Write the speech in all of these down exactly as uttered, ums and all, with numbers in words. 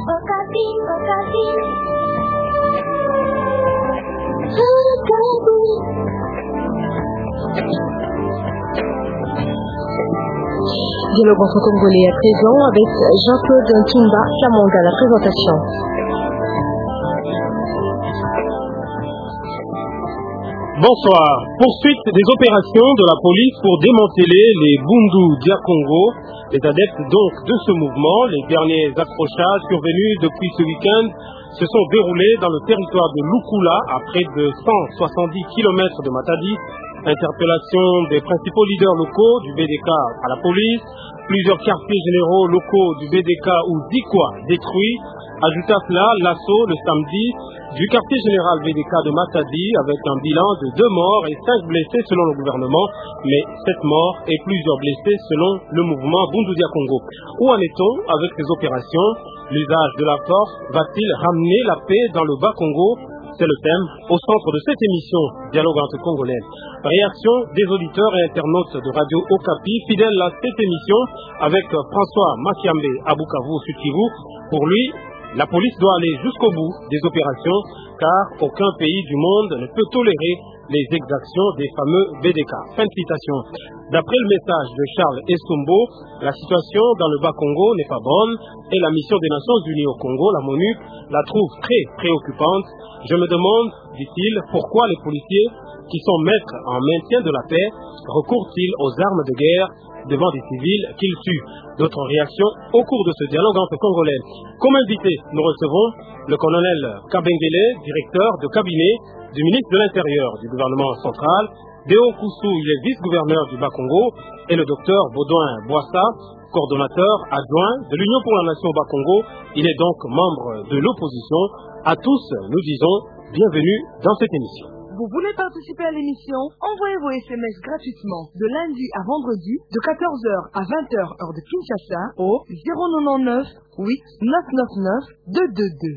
Okapi, Okapi. Dialogue entre Congolais à présent avec Jean-Claude Ntumba Chamanga à la présentation. Bonsoir. Poursuite des opérations de la police pour démanteler les Bundu Dia Congo. Les adeptes donc de ce mouvement, les derniers accrochages survenus depuis ce week-end se sont déroulés dans le territoire de Lukula à près de cent soixante-dix kilomètres de Matadi. Interpellation des principaux leaders locaux du B D K à la police, plusieurs quartiers généraux locaux du B D K ou Zikwa détruits. Ajoute à cela l'assaut le samedi du quartier général B D K de Matadi avec un bilan de deux morts et cinq blessés selon le gouvernement, mais sept morts et plusieurs blessés selon le mouvement Bundu Dia Congo. Où en est-on avec ces opérations? L'usage de la force va-t-il ramener la paix dans le Bas-Congo? C'est le thème au centre de cette émission Dialogue entre Congolais. Réaction des auditeurs et internautes de Radio Okapi, fidèles à cette émission avec François Makiambe à Bukavu au Sud Kivu. Pour lui, la police doit aller jusqu'au bout des opérations car aucun pays du monde ne peut tolérer les exactions des fameux B D K. Fin de citation. D'après le message de Charles Estombo, la situation dans le Bas-Congo n'est pas bonne et la mission des Nations Unies au Congo, la MONUC, la trouve très préoccupante. Je me demande, dit-il, pourquoi les policiers qui sont maîtres en maintien de la paix recourent-ils aux armes de guerre devant des civils qu'ils tuent? D'autres réactions au cours de ce dialogue entre Congolais. Comme invité, nous recevons le colonel Kabengele, directeur de cabinet du ministre de l'Intérieur du gouvernement central, Deo Koussou, il est vice-gouverneur du Bas-Congo, et le docteur Baudouin Boissa, coordonnateur adjoint de l'Union pour la Nation Bas-Congo. Il est donc membre de l'opposition. À tous, nous disons bienvenue dans cette émission. Vous voulez participer à l'émission? Envoyez vos S M S gratuitement de lundi à vendredi de quatorze heures à vingt heures heure de Kinshasa au zéro neuf neuf huit neuf neuf neuf deux deux deux.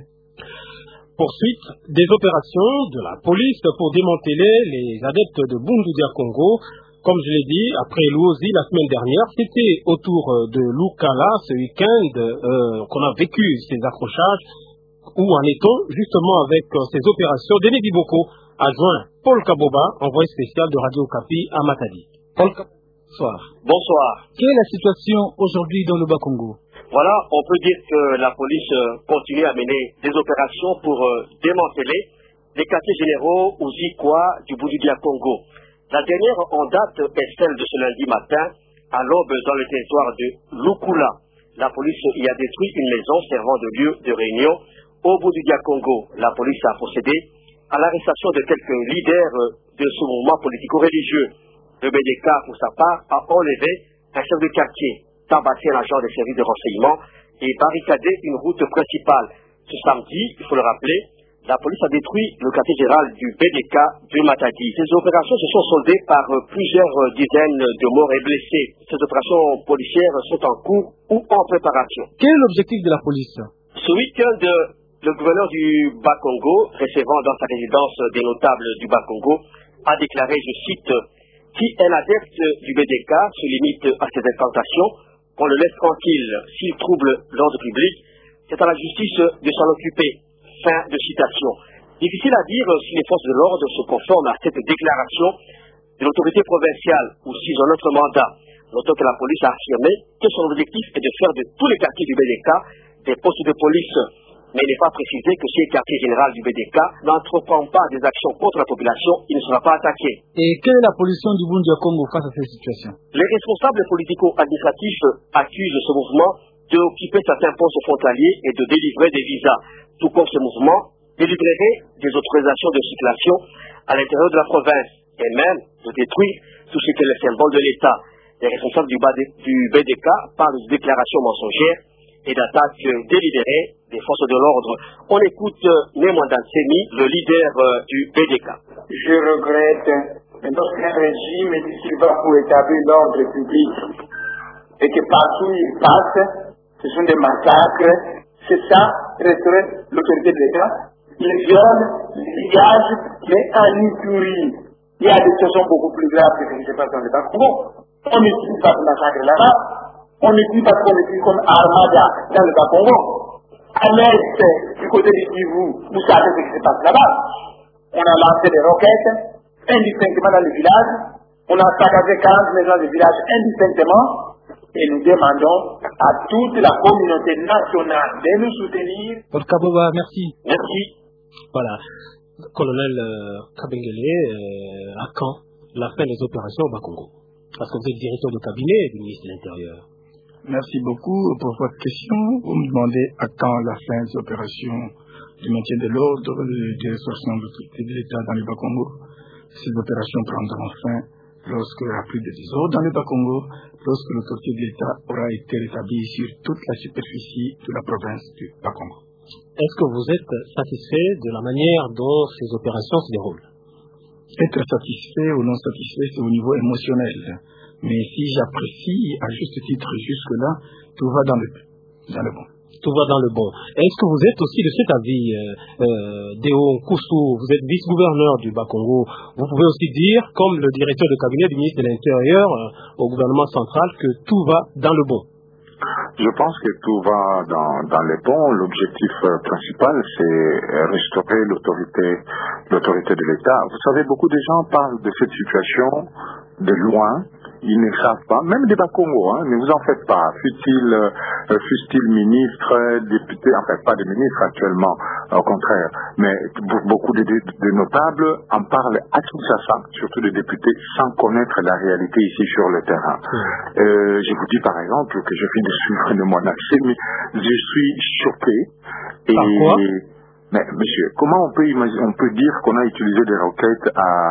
Poursuite des opérations de la police pour démanteler les adeptes de Bundu Dia Congo. Comme je l'ai dit, après Luozi la semaine dernière, c'était autour de Lukala ce week-end euh, qu'on a vécu ces accrochages. Où en est-on justement avec euh, ces opérations? Denis Biboko, adjoint Paul Kaboba, envoyé spécial de Radio Okapi à Matadi. Paul Kaboba, bonsoir. Bonsoir. Quelle est la situation aujourd'hui dans le Bas-Congo? Voilà, on peut dire que la police continue à mener des opérations pour euh, démanteler les quartiers généraux ou Zikwa du Bundu Dia Congo. La dernière en date est celle de ce lundi matin, à l'aube dans le territoire de Lukula. La police y a détruit une maison servant de lieu de réunion au Bundu Dia Congo. La police a procédé à l'arrestation de quelques leaders de ce mouvement politico-religieux. Le B D K, pour sa part, a enlevé un chef de quartier, tabassé un agent des services de renseignement et barricadé une route principale. Ce samedi, il faut le rappeler, la police a détruit le quartier général du B D K de Matadi. Ces opérations se sont soldées par plusieurs dizaines de morts et blessés. Ces opérations policières sont en cours ou en préparation. Quel est l'objectif de la police? Ce week-end, le gouverneur du Bas-Congo, recevant dans sa résidence des notables du Bas-Congo, a déclaré, je cite, « Si un adepte du B D K se limite à ses incantations, qu'on le laisse tranquille s'il trouble l'ordre public, c'est à la justice de s'en occuper. » Fin de citation. Difficile à dire si les forces de l'ordre se conforment à cette déclaration de l'autorité provinciale ou s'ils ont notre mandat. Notons que la police a affirmé que son objectif est de faire de tous les quartiers du B D K des postes de police. Mais il n'est pas précisé que si le quartier général du B D K n'entreprend pas des actions contre la population, il ne sera pas attaqué. Et quelle est la position du Bundu Dia Congo face à cette situation? Les responsables politico-administratifs accusent ce mouvement d'occuper certains postes frontaliers et de délivrer des visas. Tout comme ce mouvement délivrerait des autorisations de circulation à l'intérieur de la province et même de détruire tout ce qui est le symbole de l'État. Les responsables du B D K parlent de déclarations mensongères et d'attaques délibérées des forces de l'ordre. On écoute Némandan Seni, le leader du B D K. Je regrette que notre régime est ici va pour établir l'ordre public et que partout où il passe, ce sont des massacres. C'est ça, restaurer l'autorité de l'État. Les viols, les pillages, mais en Ituri. Il y a des situations beaucoup plus graves que ce qui se passe dans le Bas-Congo. On ne pas de massacre là-bas. On ne dit pas qu'on est comme Armada dans le Bas-Congo. À l'est, du côté du Kivu, vous savez ce qui se passe là-bas. On a lancé des roquettes indistinctement dans le village. On a saccagé quarante maisons du village indistinctement. Et nous demandons à toute la communauté nationale de nous soutenir. Paul Kaboba, merci. Merci. Voilà. Colonel euh, Kabengele, euh, à quand la fin des opérations au Bas-Congo? Parce que vous êtes directeur de cabinet du ministre de l'Intérieur. Merci beaucoup pour votre question. Vous me demandez à quand la fin des opérations du maintien de l'ordre, de restauration de l'autorité de l'État dans le Bas-Congo. Ces opérations prendront fin lorsqu'il y aura plus de désordre dans le Bas-Congo, lorsque l'autorité de l'État aura été rétablie sur toute la superficie de la province du Bas-Congo. Est-ce que vous êtes satisfait de la manière dont ces opérations se déroulent? Être satisfait ou non satisfait, c'est au niveau émotionnel. Mais si j'apprécie à juste titre jusque-là, tout va dans le, dans le bon. Tout va dans le bon. Est-ce que vous êtes aussi de cet avis, euh, euh, Deo Nkoussou, vous êtes vice-gouverneur du Bas-Congo, vous pouvez aussi dire, comme le directeur de cabinet du ministre de l'Intérieur euh, au gouvernement central, que tout va dans le bon? Je pense que tout va dans, dans les bons. L'objectif euh, principal, c'est euh, restaurer l'autorité, l'autorité de l'État. Vous savez, beaucoup de gens parlent de cette situation de loin. Ils ne savent pas, même des Bas-Congo, hein, ne vous en faites pas. Fut-il, euh, fut-il ministre, député, en fait pas de ministre actuellement, au contraire, mais beaucoup de, de, de notables en parlent à Kinshasa, surtout des députés, sans connaître la réalité ici sur le terrain. Mmh. Euh, je vous dis par exemple que je viens de suivre de mon accès, mais je suis choqué. Et par quoi? Mais monsieur, comment on peut imaginer, on peut dire qu'on a utilisé des roquettes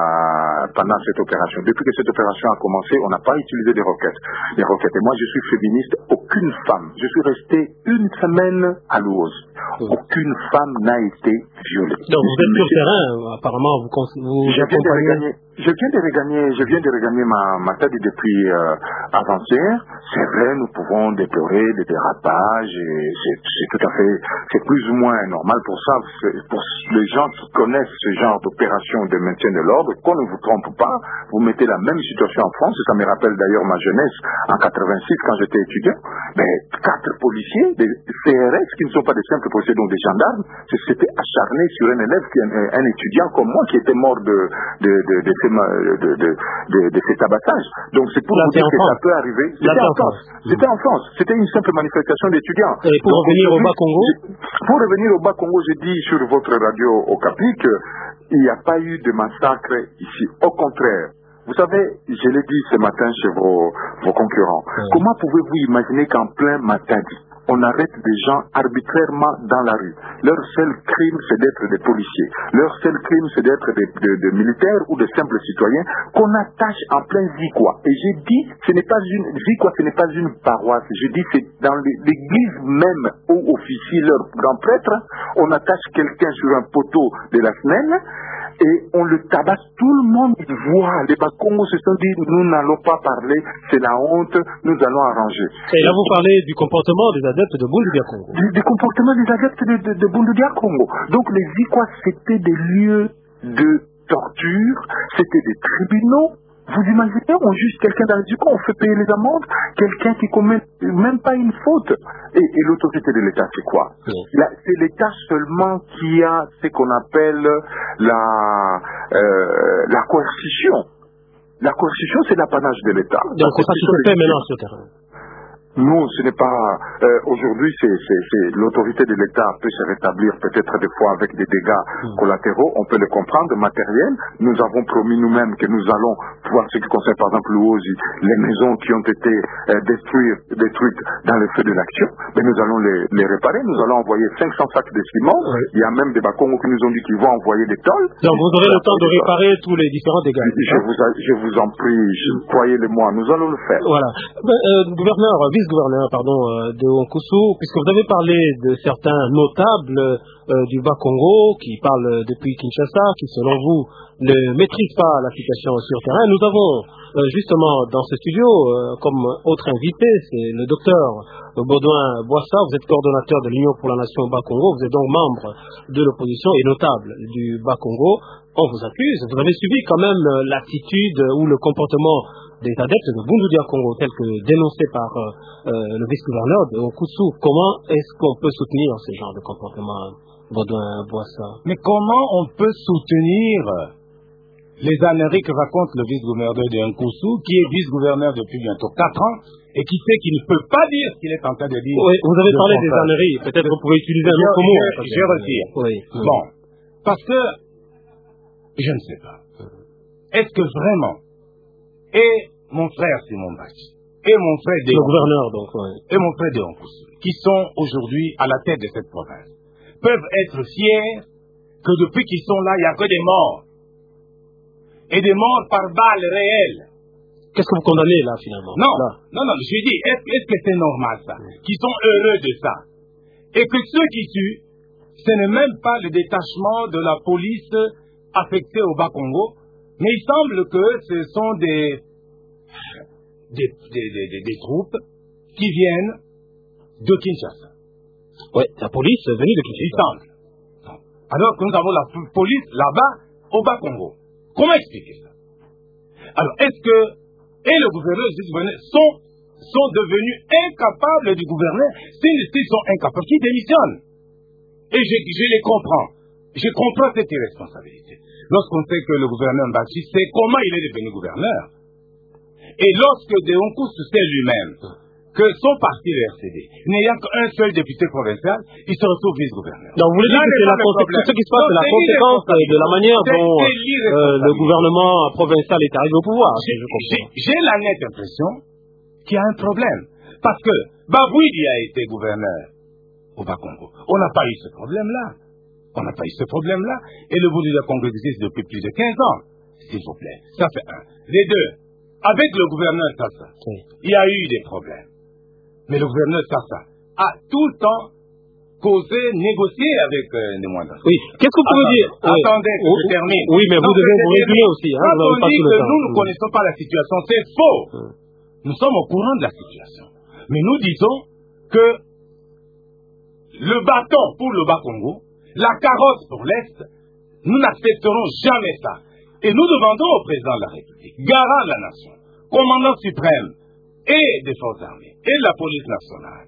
à, pendant cette opération? Depuis que cette opération a commencé, on n'a pas utilisé des roquettes. Des roquettes. Et moi, je suis féministe. Aucune femme. Je suis resté une semaine à Louose. Oui. Aucune femme n'a été violée. Donc vous êtes sur le terrain, apparemment, vous, vous je viens de regagner, je viens de regagner, je viens de regagner ma, ma tête depuis euh, avant-hier. C'est vrai, nous pouvons déplorer des dérapages et c'est, c'est tout à fait, c'est plus ou moins normal pour ça. Pour les gens qui connaissent ce genre d'opération de maintien de l'ordre, qu'on ne vous trompe pas, vous mettez la même situation en France. Ça me rappelle d'ailleurs ma jeunesse en quatre-vingt-six quand j'étais étudiant. Mais quatre policiers, des C R S qui ne sont pas des simples policiers, donc des gendarmes, s'étaient acharnés sur un élève, qui, un, un étudiant comme moi, qui était mort de, de, de, de, de, de, de, de, de cet abattage. Donc c'est pour là, vous dire que ça peut arriver. C'était en France. C'était en France. C'était une simple manifestation d'étudiants. Et pour donc, revenir au Bas-Congo Pour revenir au Bas-Congo, je dis sur votre radio au Capi qu'il n'y a pas eu de massacre ici. Au contraire. Vous savez, je l'ai dit ce matin chez vos, vos concurrents. Oui. Comment pouvez-vous imaginer qu'en plein Matadi, on arrête des gens arbitrairement dans la rue? Leur seul crime, c'est d'être des policiers. Leur seul crime, c'est d'être des, des, des militaires ou de simples citoyens qu'on attache en plein Zikwa. Et j'ai dit, ce n'est pas une Zikwa, ce n'est pas une paroisse. Je dis, c'est dans l'église même où officie leur grand prêtre, on attache quelqu'un sur un poteau de la semaine. Et on le tabasse, tout le monde voit. Les Bas-Congo se sont dit, nous n'allons pas parler, c'est la honte, nous allons arranger. Et là, vous parlez du comportement des adeptes de Bundu Dia Congo. Du, du comportement des adeptes de, de, de Bundu Dia Congo. Donc les Zikwa, c'était des lieux de torture, c'était des tribunaux. Vous imaginez, on juge quelqu'un dans le Zikwa, on fait payer les amendes, quelqu'un qui commet même pas une faute. Et, et l'autorité de l'État, c'est quoi? Oui. La, c'est l'État seulement qui a ce qu'on appelle la, euh, la coercition. La coercition, c'est l'apanage de l'État. Donc, c'est pas ce qui se fait maintenant sur le terrain. Non, ce n'est pas... Euh, aujourd'hui, c'est, c'est, c'est, l'autorité de l'État peut se rétablir peut-être des fois avec des dégâts mmh. collatéraux. On peut le comprendre, matériels. Nous avons promis nous-mêmes que nous allons voir ce qui concerne par exemple l'Ouosi, les maisons qui ont été euh, détruites, détruites dans le feu de l'action. Mais nous allons les, les réparer. Nous allons envoyer cinq cents sacs de ciment. Oui. Il y a même des Bas-Congo qui nous ont dit qu'ils vont envoyer des tôles. Donc vous aurez le temps de réparer tous les différents dégâts. Je vous, a, je vous en prie, croyez-le-moi, nous allons le faire. Voilà. Ben, euh, gouverneur, vice-gouverneur, pardon, euh, de Nkoussou, puisque vous avez parlé de certains notables euh, du Bas-Congo qui parlent depuis Kinshasa, qui selon vous ne maîtrisent pas l'application sur terrain. Nous avons euh, justement dans ce studio, euh, comme autre invité, c'est le docteur Baudouin Boissa. Vous êtes coordonnateur de l'Union pour la Nation Bas-Congo, vous êtes donc membre de l'opposition et notable du Bas-Congo. On vous accuse, vous avez suivi quand même l'attitude ou le comportement des adeptes de Bundu Dia Congo, tels que dénoncés par euh, euh, le vice-gouverneur de Okusu. Comment est-ce qu'on peut soutenir ce genre de comportement, Baudouin Boissa? Mais comment on peut soutenir les âneries que raconte le vice-gouverneur de Okusu, qui est vice-gouverneur depuis bientôt quatre ans, et qui sait qu'il ne peut pas dire ce qu'il est en train de dire? Oui, vous avez parlé des âneries, peut-être que vous pouvez utiliser un autre mot. Je, je retire. Oui. Bon, parce que, je ne sais pas, est-ce que vraiment, et mon frère Simon Bachi, et mon frère de le gouverneur, donc, oui. et mon frère de Okusu, qui sont aujourd'hui à la tête de cette province, peuvent être fiers que depuis qu'ils sont là, il n'y a que des morts. Et des morts par balles réelles. Qu'est-ce que vous condamnez là finalement? Non, là. non, non, je dis, est-ce est que c'est normal ça? Qu'ils sont heureux de ça. Et que ceux qui tuent, ce n'est même pas le détachement de la police affectée au Bas-Congo, mais il semble que ce sont des, des, des, des, des, des troupes qui viennent de Kinshasa. Oui, la police est venue de Kinshasa. Il semble. Alors que nous avons la police là-bas au Bas-Congo. Comment expliquer ça? Alors, est-ce que, et le gouverneur et le gouverneur sont, sont devenus incapables du gouverneur? S'ils sont incapables, qui démissionnent? Et je, je les comprends. Je comprends cette irresponsabilité. Lorsqu'on sait que le gouverneur Mbachi sait comment il est devenu gouverneur, et lorsque de Okusu sait lui-même que son parti, le R C D, n'ayant qu'un seul député provincial, il se retrouve vice-gouverneur. Donc vous voulez dire que c'est la conséquence, ce qui se passe, c'est la conséquence de la manière dont euh, le gouvernement provincial est arrivé au pouvoir. J'ai la nette impression qu'il y a un problème. Parce que Babouidi a été gouverneur au Bas-Congo. On n'a pas eu ce problème-là. On n'a pas eu ce problème-là. Et le Bundu Dia Congo existe depuis plus de quinze ans. S'il vous plaît. Ça fait un. Les deux. Avec le gouverneur Sassa, oui. Il y a eu des problèmes. Mais le gouverneur Sassa a tout le temps causé, négocié avec euh, les moindres. Oui. Qu'est-ce que vous pouvez dire? Attendez que oui. je termine. Oui, mais vous Donc, devez vous résumer aussi. Hein, quand vous on dit que nous ne oui. connaissons pas la situation, c'est faux. Oui. Nous sommes au courant de la situation. Mais nous disons que le bâton pour le Bas-Congo, la carotte pour l'Est, nous n'accepterons jamais ça. Et nous demandons au président de la République, garant de la nation, commandant suprême et des forces armées et de la police nationale,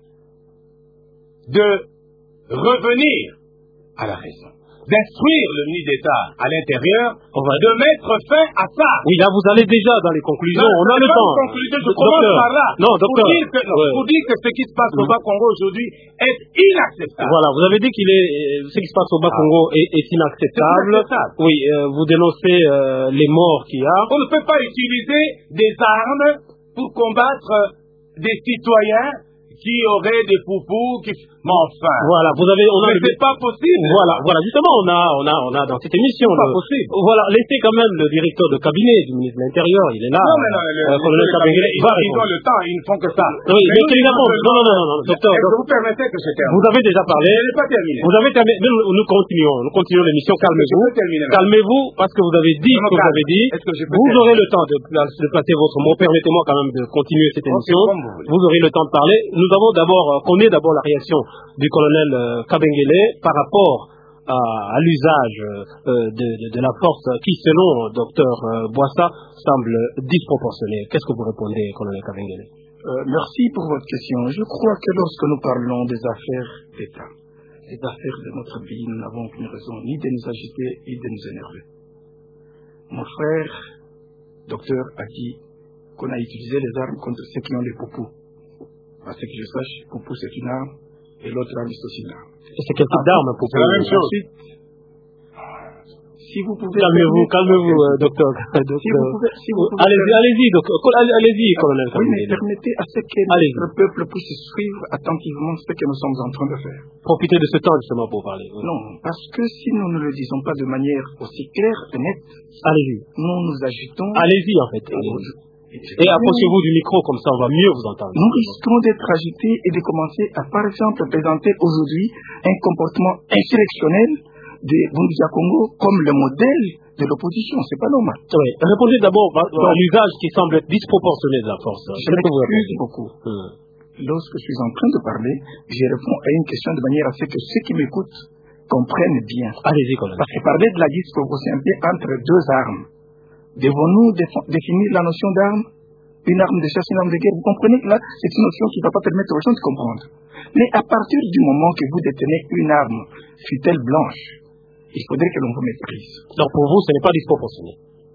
de revenir à la raison, d'instruire le ministre d'État à l'intérieur, de mettre fin à ça. Oui, là vous allez déjà dans les conclusions, non, on a le temps. Conclusion, je commence docteur. par là. Non, docteur. Pour dire que, non, ouais. pour dire que ce qui se passe au Bas-Congo aujourd'hui est inacceptable. Voilà, vous avez dit qu'il est ce qui se passe au Bas-Congo ah. est, est inacceptable. inacceptable. Oui, euh, vous dénoncez euh, les morts qu'il y a. On ne peut pas utiliser des armes pour combattre des citoyens qui auraient des poupous, qui... Mais enfin... Voilà, vous avez... On a mais le... c'est pas possible. Voilà, voilà, justement, on a, on a, on a dans cette émission... C'est pas le... possible. Voilà, laissez quand même le directeur de cabinet du ministre de l'Intérieur, il est là. Non, mais non, le, euh, colonel Kabengele, ils, ils ont le temps, ils ne font que ça. Oui, mais, mais qu'il réponde. Non, non, non, non, docteur... Est-ce que vous permettez que je termine? Vous avez déjà parlé. Je n'ai pas terminé. Vous avez terminé. Nous, nous continuons, nous continuons l'émission, calmez-vous. Calmez-vous, parce que vous avez dit ce que vous avez dit. Vous aurez le temps de, de placer votre mot. Permettez-moi quand même de continuer cette émission. Vous aurez le temps de parler. Nous avons d'abord, connaît d'abord la réaction du colonel euh, Kabengele par rapport à, à l'usage euh, de, de, de la force qui, selon docteur euh, Boissa, semble disproportionnée. Qu'est-ce que vous répondez, colonel Kabengele? euh, Merci pour votre question. Je crois que lorsque nous parlons des affaires d'État, des affaires de notre pays, nous n'avons aucune raison ni de nous agiter, ni de nous énerver. Mon frère, docteur, a dit qu'on a utilisé les armes contre ceux qui ont les poupous. À ce que je sache, poupou c'est une arme et l'autre arme c'est aussi une arme. C'est quel type d'arme, poupou? C'est la même chose. Ensuite, si vous pouvez... Calmez-vous, calmez-vous, euh, docteur. Si vous pouvez... Si vous pouvez allez-y, allez-y, docteur. Allez-y, colonel. Oui, mais permettez à ce que notre peuple puisse suivre attentivement ce que nous sommes en train de faire. Profitez de ce temps, justement, pour parler. Oui. Non, parce que si nous ne le disons pas de manière aussi claire et nette, allez-y. Nous nous agitons... Allez-y, en fait. Allez-y. Et approchez-vous du micro, comme ça on va mieux vous entendre. Nous risquons d'être agités et de commencer à, par exemple, présenter aujourd'hui un comportement insurrectionnel de Bundu Dia Congo comme le modèle de l'opposition. C'est pas normal. Oui. Répondez d'abord à l'usage qui semble être disproportionné de la force. Je m'excuse beaucoup. Hum. Lorsque je suis en train de parler, je réponds à une question de manière à ce que ceux qui m'écoutent comprennent bien. Allez-y, colonel. Parce que parler de la disproportionnalité entre deux armes, devons-nous définir la notion d'arme? une arme de chasse, une arme de guerre. Vous comprenez que là, c'est une notion qui ne va pas permettre aux gens de comprendre. Mais à partir du moment que vous détenez une arme, fût-elle blanche, il faudrait que l'on vous méprise. Donc pour vous, ce n'est pas disproportionné.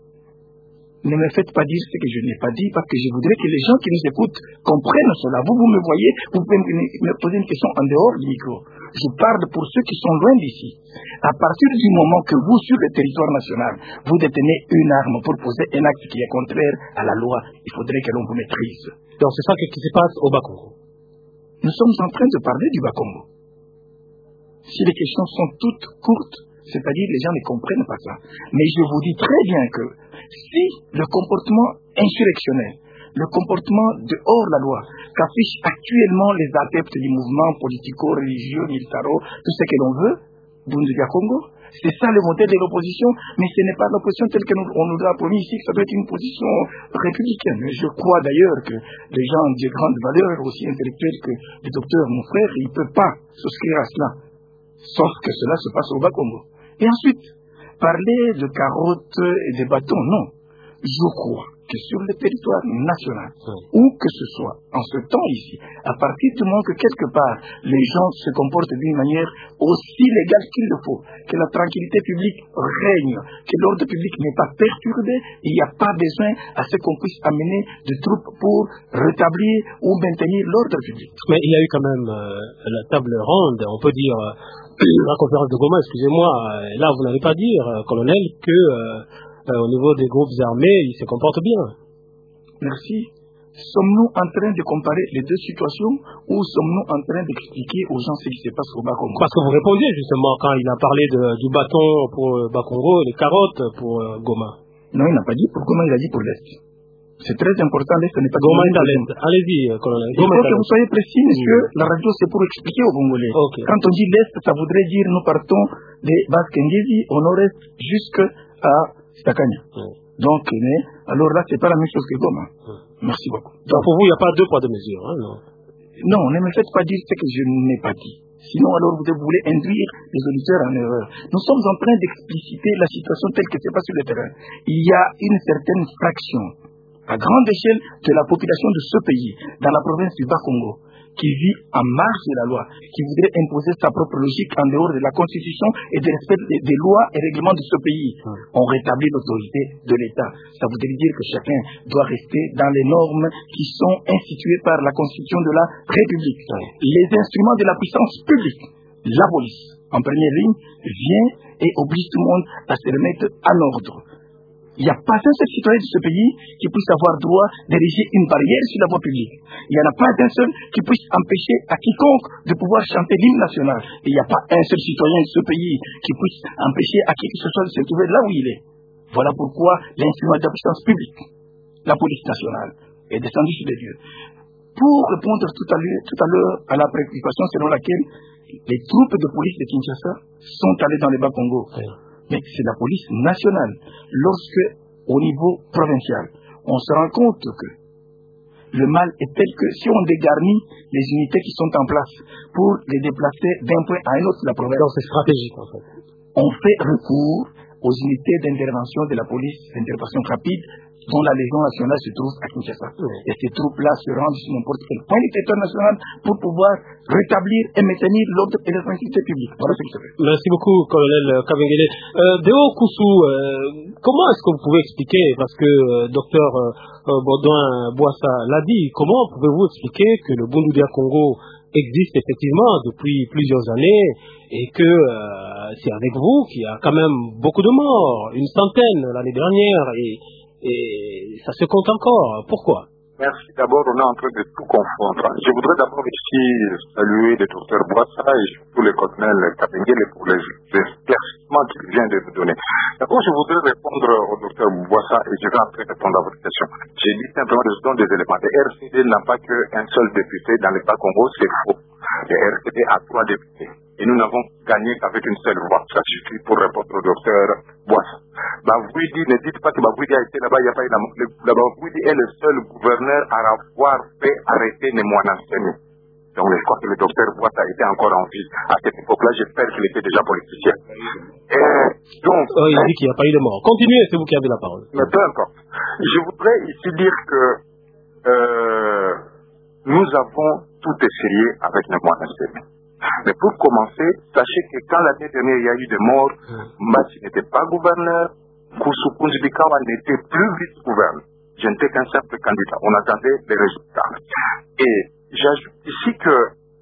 Ne me faites pas dire ce que je n'ai pas dit, parce que je voudrais que les gens qui nous écoutent comprennent cela. Vous, vous me voyez, vous pouvez me poser une question en dehors du micro. Je parle pour ceux qui sont loin d'ici. À partir du moment que vous, sur le territoire national, vous détenez une arme pour poser un acte qui est contraire à la loi, il faudrait que l'on vous maîtrise. Donc c'est ça qui se passe au Bas-Congo. Nous sommes en train de parler du Bas-Congo. Si les questions sont toutes courtes, c'est-à-dire les gens ne comprennent pas ça. Mais je vous dis très bien que si le comportement insurrectionnel, le comportement de hors la loi qu'affichent actuellement les adeptes du mouvement politico-religieux, militaro, tout ce que l'on veut, Bundu dia Congo, c'est ça le modèle de l'opposition, mais ce n'est pas l'opposition telle que nous, on nous a promis ici, que ça doit être une position républicaine. Je crois d'ailleurs que les gens de grande valeur, aussi intellectuels que le docteur, mon frère, il ne peut pas souscrire à cela, sauf que cela se passe au Bas-Congo. Et ensuite, parler de carottes et de bâtons, non. Je crois que sur le territoire national, oui. où que ce soit, en ce temps ici, à partir du moment que quelque part, les gens se comportent d'une manière aussi légale qu'il le faut, que la tranquillité publique règne, que l'ordre public n'est pas perturbé, il n'y a pas besoin à ce qu'on puisse amener de troupes pour rétablir ou maintenir l'ordre public. Mais il y a eu quand même euh, la table ronde, on peut dire, euh, la conférence de Goma, excusez-moi, euh, là vous n'allez pas dire, euh, colonel, que... Euh, Euh, au niveau des groupes armés, ils se comportent bien. Merci. Sommes-nous en train de comparer les deux situations ou sommes-nous en train d'expliquer aux gens ce qui se passe au Bas-Congo? Parce que vous répondiez justement quand il a parlé de, du bâton pour euh, Bas-Congo et les carottes pour euh, Goma. Non, il n'a pas dit pour Goma, il a dit pour l'Est. C'est très important, l'Est n'est pas... Goma est à l'Est. Allez-y, colonel. Il faut que vous soyez précis, parce que la radio c'est pour expliquer aux Congolais. Okay. Quand on dit l'Est, ça voudrait dire nous partons de Basse-Kengezi au nord-est jusqu'à Stakanya. Mm. Donc, mais, alors là, c'est pas la même chose que Goma. Mm. Merci beaucoup. Donc, Donc, pour vous, il n'y a pas deux poids, deux mesures, hein, non? Non, ne me faites pas dire ce que je n'ai pas dit. Sinon, alors, vous voulez induire les auditeurs en erreur. Nous sommes en train d'expliciter la situation telle que c'est pas sur le terrain. Il y a une certaine fraction, à grande échelle, de la population de ce pays, dans la province du Bas-Congo, qui vit en marge de la loi, qui voudrait imposer sa propre logique en dehors de la Constitution et du respect des, des lois et règlements de ce pays. Mmh. On rétablit l'autorité de l'État. Ça voudrait dire que chacun doit rester dans les normes qui sont instituées par la Constitution de la République. Mmh. Les instruments de la puissance publique, la police, en première ligne, vient et oblige tout le monde à se remettre en ordre. Il n'y a pas un seul citoyen de ce pays qui puisse avoir droit d'ériger une barrière sur la voie publique. Il n'y en a pas un seul qui puisse empêcher à quiconque de pouvoir chanter l'hymne national. Et il n'y a pas un seul citoyen de ce pays qui puisse empêcher à qui que ce soit de se trouver là où il est. Voilà pourquoi l'instrument de la puissance publique, la police nationale, est descendu sur les lieux. Pour répondre tout à l'heure, tout à l'heure à la préoccupation selon laquelle les troupes de police de Kinshasa sont allées dans les Bas-Congo. Oui. Mais c'est la police nationale. Lorsque, au niveau provincial, on se rend compte que le mal est tel que si on dégarnit les unités qui sont en place pour les déplacer d'un point à un autre de la province, c'est stratégique en fait. On fait recours aux unités d'intervention de la police, d'intervention rapide, dont la Légion nationale se trouve à Kinshasa. Oui. Et ces troupes-là se rendent sur n'importe quel point du territoire national pour pouvoir rétablir et maintenir l'ordre et la tranquillité publique. Voilà ce qui se fait. Merci beaucoup, colonel Kabengele. Euh, Deo Koussou, euh, comment est-ce que vous pouvez expliquer, parce que euh, docteur euh, Baudouin Boissa l'a dit, comment pouvez-vous expliquer que le Bundu dia Congo existe effectivement depuis plusieurs années et que euh, c'est avec vous qu'il y a quand même beaucoup de morts, une centaine l'année dernière, et Et ça se compte encore. Pourquoi? Merci. D'abord, on est en train de tout confondre. Je voudrais d'abord ici saluer le docteur Boissa et surtout le colonel Kabengele pour les éclaircissements qu'il vient de nous donner. D'abord, je voudrais répondre au docteur Boissa et je vais après répondre à votre question. J'ai dit simplement que ce sont des éléments. Le R C D n'a pas qu'un seul député dans le Bas-Congo, c'est faux. Le R C D a trois députés. Et nous n'avons gagné qu'avec une seule voix. Ça suffit pour répondre au docteur Boissa. Bavouidi, ne dites pas que Bavouidi a été là-bas, il n'y a pas eu la Bavouidi est le seul gouverneur à avoir fait arrêter les Mouanansemi. Donc je crois que le docteur Boissa était encore en vie. À cette époque-là, j'espère qu'il était déjà politicien. Et donc... Oh, il dit qu'il n'y a pas eu de mort. Continuez, c'est vous qui avez la parole. Mais peu importe. Je voudrais ici dire que euh, nous avons tout essayé avec le mois de. Mais pour commencer, sachez que quand l'année dernière il y a eu des morts, Mbassi n'était pas gouverneur, Kousou Bikawa n'était plus vice-gouverneur. Je n'étais qu'un simple candidat. On attendait les résultats. Et j'ajoute ici que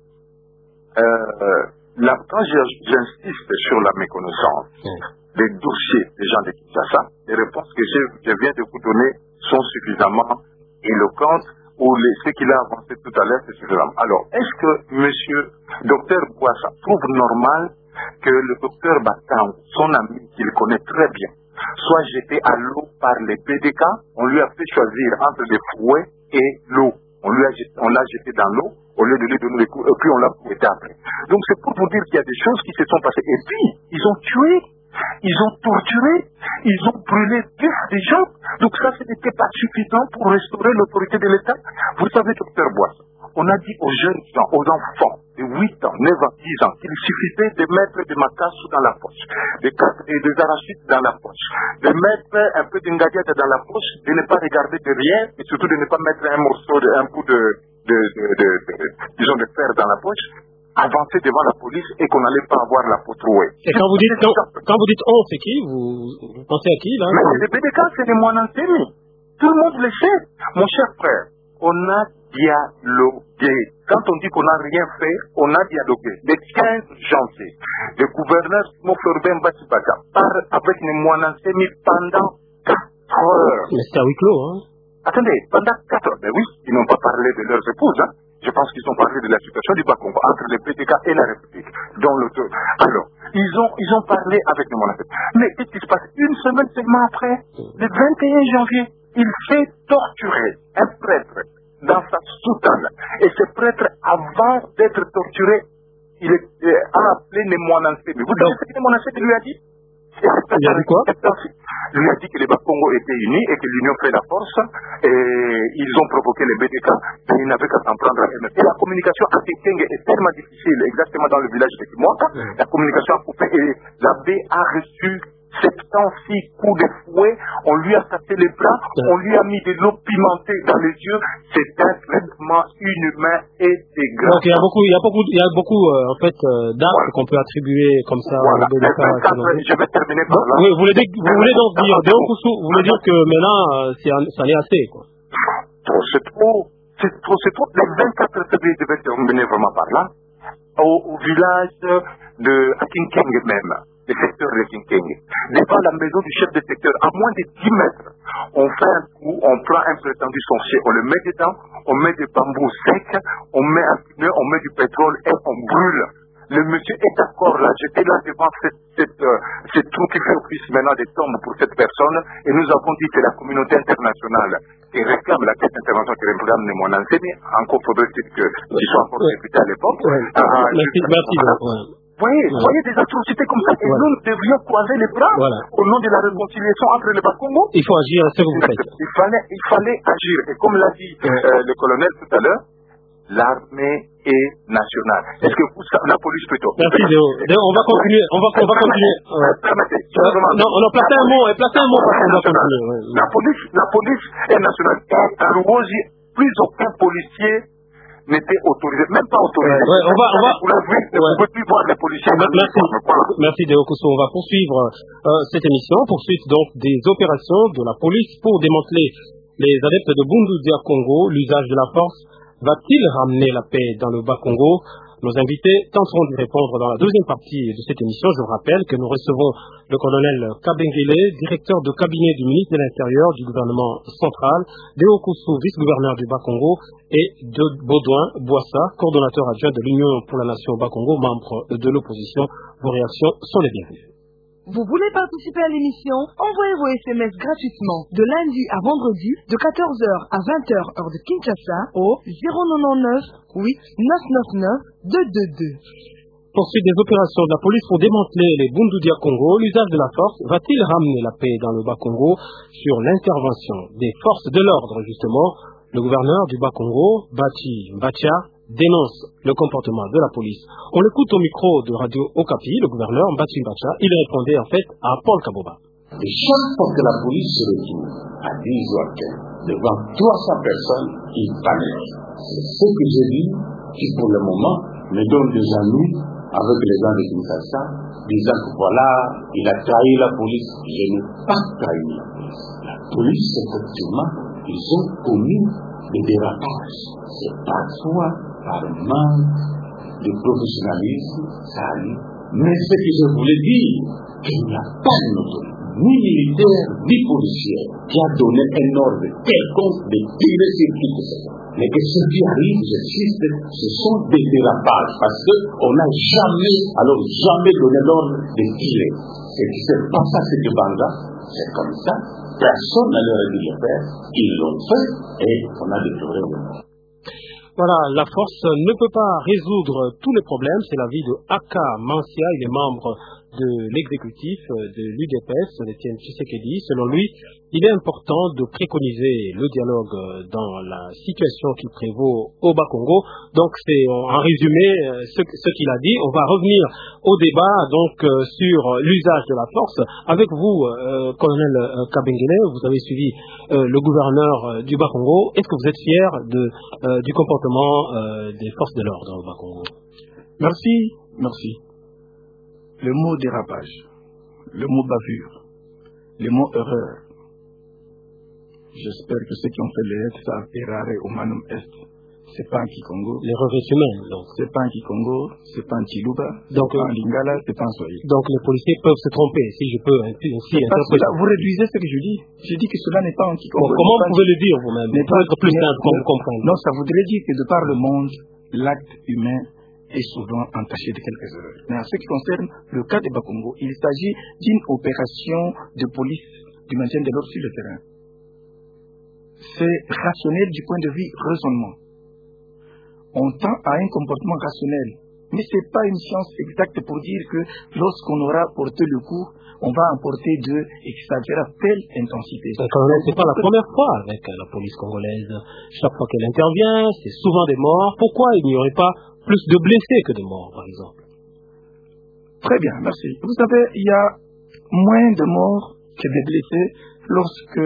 euh, là, quand j'insiste sur la méconnaissance des dossiers des gens de Kinshasa, les réponses que je, je viens de vous donner sont suffisamment éloquentes, ou les, ce qu'il a avancé tout à l'heure, c'est suffisant. Alors, est-ce que monsieur docteur Bouassa trouve normal que le docteur Batang, son ami qu'il connaît très bien, soit jeté à l'eau par les P D K? On lui a fait choisir entre les fouets et l'eau. On lui a jeté, on l'a jeté dans l'eau au lieu de lui donner les coups, et puis on l'a fouetté après. Donc c'est pour vous dire qu'il y a des choses qui se sont passées. Et puis, ils ont tué, ils ont torturé, ils ont brûlé des gens. Donc ça, ce n'était pas suffisant pour restaurer l'autorité de l'État. Vous savez, docteur Boisse, on a dit aux jeunes gens, aux enfants de huit ans, neuf ans, dix ans, qu'il suffisait de mettre des macassous dans la poche, des, des arachides dans la poche, de mettre un peu d'ingadiate dans la poche, de ne pas regarder derrière, et surtout de ne pas mettre un morceau, de, un bout de, de, de, de, de, de, disons, de fer dans la poche, avancer devant la police et qu'on n'allait pas avoir la peau trouée. Et quand vous dites, quand, quand vous dites on, c'est qui? Vous, vous pensez à qui, là? Mais c'est les B D K, c'est les Moinantemi. Tout le monde le sait. Mon cher frère, on a dialogué. Quand on dit qu'on n'a rien fait, on a dialogué. Le quinze janvier, le gouverneur Moforben Batibaka parle avec les Moinantemi pendant quatre heures. Mais c'est à huis clos, hein? Attendez, pendant quatre heures. Mais oui, ils n'ont pas parlé de leurs épouses, hein? Je pense qu'ils ont parlé de la situation du Bakongo entre les P D K et la République. Dont le... Alors, ils ont, ils ont parlé avec le monastère. Mais qu'est-ce qui se passe? Une semaine seulement après, le vingt et un janvier, il fait torturer un prêtre dans sa soutane. Et ce prêtre, avant d'être torturé, il est, euh, a appelé les monastères. Vous savez ce que les monastères lui a dit? Il a dit quoi? Il lui a dit que les Bakongo étaient unis et que l'union fait la force, et ils ont provoqué les B D K, mais ils n'avaient qu'à s'en prendre à eux-mêmes. Et la communication à Tekenge est tellement difficile, exactement dans le village de Kimwaka, la communication a coupé, et la B a reçu soixante-six coups de fouet, on lui a cassé les bras, on lui a mis de l'eau pimentée dans les yeux. C'est un traitement inhumain et dégueulasse. Donc il y a beaucoup, il y a beaucoup, il y a beaucoup euh, en fait euh, d'actes voilà. qu'on peut attribuer comme ça. Voilà. De Je vais terminer par là. Oui, vous voulez, vous voulez donc dire, vous voulez dire que maintenant euh, ça n'est assez, quoi. Trop, c'est trop, c'est trop, c'est trop. Le vingt-quatre février devait terminer vraiment par là, au, au village de Akinkeng même. Le secteur de Kinkengue. Devant la maison du chef de secteur, à moins de dix mètres, on fait un coup, on prend un prétendu foncier, on le met dedans, on met des bambous secs, on met un pneu, on met du pétrole et on brûle. Le monsieur est d'accord là, j'étais là devant cette, cette, euh, cette trou qui fait office maintenant des tombes pour cette personne, et nous avons dit que la communauté internationale qui réclame la caisse internationale qui réclame les moyens enseignés, encore faudrait-il que tu sois encore député à l'époque. Ouais. Ah, merci, merci. Vous voyez, ouais. voyez des atrocités comme ça, et ouais. nous, nous devions croiser les bras voilà. au nom de la réconciliation entre les Bakongo. Il faut agir, c'est ce que vous faites. Il fallait, il fallait agir, et comme l'a dit ouais. euh, le colonel tout à l'heure, l'armée est nationale. Est-ce que vous, la police plutôt? Merci Léo. Léo, on va continuer, on va, on va continuer. Ouais. Permettez, euh, non, on a placé un mot, on a placé un mot parce qu'on doit continuer. Ouais. La police, la police est nationale. À Rouosi, plus aucun policier n'était autorisé, même pas autorisé. Ouais, ouais, on va, on va. Vous l'avez vu, vous ne pouvez plus voir les policiers. Merci, merci Léo Kosso. On va poursuivre euh, cette émission, poursuite donc des opérations de la police pour démanteler les adeptes de Bundu Dia Congo. L'usage de la force va-t-il ramener la paix dans le Bas-Congo? Nos invités tenteront d'y répondre dans la deuxième partie de cette émission. Je vous rappelle que nous recevons le colonel Kabengele, directeur de cabinet du ministre de l'Intérieur du gouvernement central, Léo Kosso, vice-gouverneur du Bas-Congo, et de Baudouin Boissa, coordonnateur adjoint de l'Union pour la Nation Bas-Congo, membre de l'opposition. Vos réactions sont les bienvenues. Vous voulez participer à l'émission? Envoyez vos S M S gratuitement de lundi à vendredi de quatorze heures à vingt heures heure de Kinshasa au zéro neuf huit neuf neuf neuf deux deux deux. Poursuite des opérations de la police pour démanteler les Bundu Dia Congo, l'usage de la force va-t-il ramener la paix dans le Bas-Congo? Sur l'intervention des forces de l'ordre, justement, le gouverneur du Bas-Congo, Bati Mbatia, dénonce le comportement de la police. On l'écoute au micro de Radio Okapi, le gouverneur Mbati Mbatia. Il répondait en fait à Paul Kaboba. Et chaque fois que la police se retrouve à des organes devant trois cents personnes, il panique. C'est ce que j'ai dit, qui pour le moment me donne des ennuis avec les gens de Kinshasa, disant que voilà, il a trahi la police. Je n'ai pas trahi la police. La police, effectivement, ils ont commis des dérapages. C'est parfois par manque de professionnalisme, ça arrive. Mais ce que je voulais dire, qu'il n'y a pas une autorité, ni militaire, ni policière, qui a donné un ordre quelconque de tirer sur qui que ce soit. Mais que ce qui arrive, j'insiste, ce sont des dérapages, parce qu'on n'a jamais, alors jamais donné l'ordre de tirer. Ce qui s'est passé à cette bande-là, c'est comme ça, personne n'a leur dit de le faire, ils l'ont fait, et on a déploré le mort. Voilà, la force ne peut pas résoudre tous les problèmes. C'est l'avis de Aka Mancia, il est membre de l'exécutif de l'U D P S, de Etienne Tshisekedi. Selon lui, il est important de préconiser le dialogue dans la situation qui prévaut au Bas-Congo. Donc, c'est en résumé ce, ce qu'il a dit. On va revenir au débat donc sur l'usage de la force. Avec vous, euh, colonel Kabengele, vous avez suivi euh, le gouverneur du Bas-Congo. Est-ce que vous êtes fier de, euh, du comportement euh, des forces de l'ordre au Bas-Congo? Merci, merci. Le mot dérapage, le mot bavure, le mot erreur. J'espère que ceux qui ont fait les lettres savent errare humanum est. C'est pas un Kikongo. L'erreur est humaine, donc. C'est pas un Kikongo, c'est pas un Chiluba, donc, c'est pas un Lingala, c'est pas un Swahili. Donc les policiers peuvent se tromper, si je peux ainsi interpréter. Vous réduisez ce que je dis. Je dis que cela n'est pas un Kikongo. Bon, comment vous pouvez le dire vous-même? Mais pour être plus simple pour vous comprendre. Non, ça voudrait dire que de par le monde, l'acte humain est souvent entaché de quelques erreurs. Mais en ce qui concerne le cas de Bas-Congo, il s'agit d'une opération de police du maintien de l'ordre sur le terrain. C'est rationnel du point de vue raisonnement. On tend à un comportement rationnel. Mais ce n'est pas une science exacte pour dire que lorsqu'on aura porté le coup, on va emporter de et que ça à telle intensité. Ce n'est pas la première fois avec la police congolaise. Chaque fois qu'elle intervient, c'est souvent des morts. Pourquoi il n'y aurait pas plus de blessés que de morts, par exemple? Très bien, merci. Vous savez, il y a moins de morts que de blessés lorsque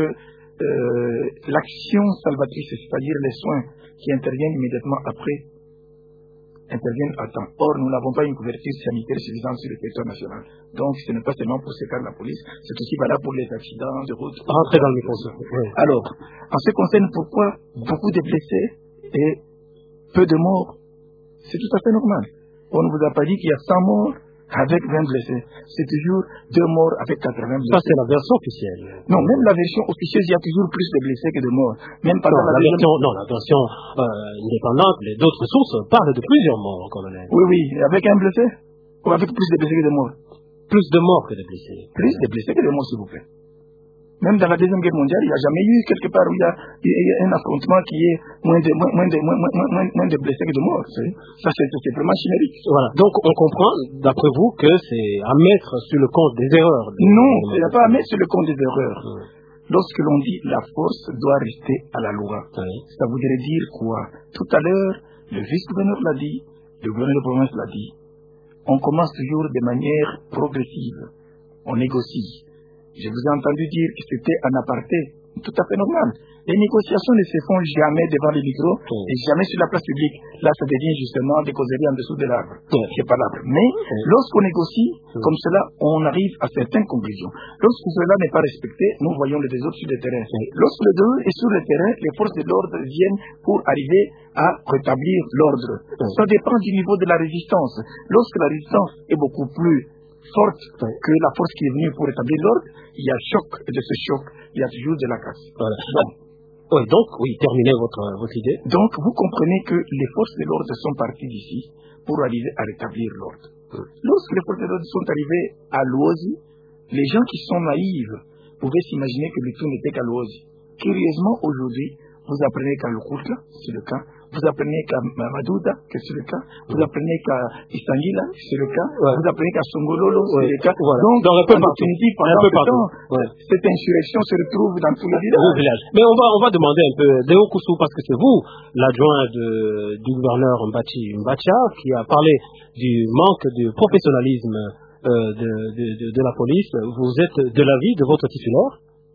euh, l'action salvatrice, c'est-à-dire les soins qui interviennent immédiatement après, interviennent à temps. Or, nous n'avons pas une couverture sanitaire suffisante sur le territoire national. Donc, ce n'est pas seulement pour ce cas de la police, c'est aussi valable pour les accidents de route. Rentrez dans le micro. Oui. Alors, en ce qui concerne pourquoi beaucoup de blessés et peu de morts, c'est tout à fait normal. On ne vous a pas dit qu'il y a cent morts avec vingt blessés. C'est toujours deux morts avec quatre-vingts blessés. Ça, c'est la version officielle. Non, même la version officieuse, il y a toujours plus de blessés que de morts. Même non, la, la version, non, la version euh, indépendante, les d'autres sources parlent de plusieurs morts, colonel. Oui, oui, avec un blessé ou avec plus de blessés que de morts? Plus de morts que de blessés. Plus de blessés que de morts, s'il vous plaît. Même dans la Deuxième Guerre mondiale, il n'y a jamais eu quelque part où il y a, il y a un affrontement qui est moins de, moins, moins de, moins, moins, moins, moins de blessés que de morts. Ça, c'est vraiment chimérique. Voilà. Donc, on comprend, d'après vous, que c'est à mettre sur le compte des erreurs. Des non, il n'y a pas à mettre sur le compte des erreurs. Oui. Lorsque l'on dit la force doit rester à la loi, oui. Ça voudrait dire quoi? Tout à l'heure, le vice-gouverneur l'a dit, le gouverneur de province l'a dit. On commence toujours de manière progressive. On négocie. Je vous ai entendu dire que c'était un aparté, tout à fait normal. Les négociations ne se font jamais devant les micros mmh. et jamais sur la place publique. Là, ça devient justement des causeries en dessous de l'arbre. Mmh. C'est pas l'arbre. Mais mmh. lorsqu'on négocie, mmh. comme cela, on arrive à certaines conclusions. Lorsque cela n'est pas respecté, nous voyons les désordres sur le terrain. Mmh. Lorsque le désordre est sur le terrain, les forces de l'ordre viennent pour arriver à rétablir l'ordre. Mmh. Ça dépend du niveau de la résistance. Lorsque la résistance est beaucoup plus forte que la force qui est venue pour établir l'ordre, il y a choc, et de ce choc, il y a toujours de la casse. Voilà. Donc, oui, donc, oui, terminez votre, votre idée. Donc, vous comprenez que les forces de l'ordre sont parties d'ici pour arriver à rétablir l'ordre. Hum. Lorsque les forces de l'ordre sont arrivées à Luozi, les gens qui sont naïfs pouvaient s'imaginer que le tout n'était qu'à Luozi. Curieusement, aujourd'hui, vous apprenez qu'à Lukurta, c'est le cas. Vous apprenez qu'à Madouda, que c'est le cas. Vous apprenez qu'à Isangila, c'est le cas. Ouais. Vous apprenez qu'à Songololo, c'est ouais. le cas. Voilà. Donc, dans un peu en définitive, pendant ce temps, ouais. cette insurrection se retrouve dans tous les villages. Village. Mais on va, on va demander un peu Déo Koussou, parce que c'est vous, l'adjoint du gouverneur Mbachi Mbacha, qui a parlé du manque de professionnalisme euh, de, de, de, de la police. Vous êtes de l'avis de votre titulaire?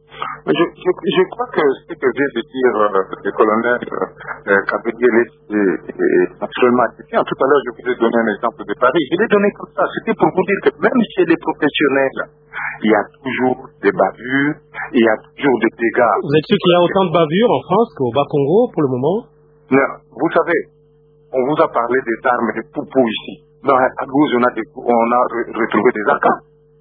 Je, je, je crois que ce que vient de dire euh, le colonel euh, Kabediele est, est absolument adéquat. Tout à l'heure, je vous ai donné un exemple de Paris. Je l'ai donné comme ça. C'était pour vous dire que même chez les professionnels, il y a toujours des bavures, il y a toujours des dégâts. Vous êtes sûr qu'il y a autant de bavures en France qu'au Bas-Congo pour le moment? Non, vous savez, on vous a parlé des armes et des poupous ici. Dans à gauche, on a, des, on a retrouvé des A K.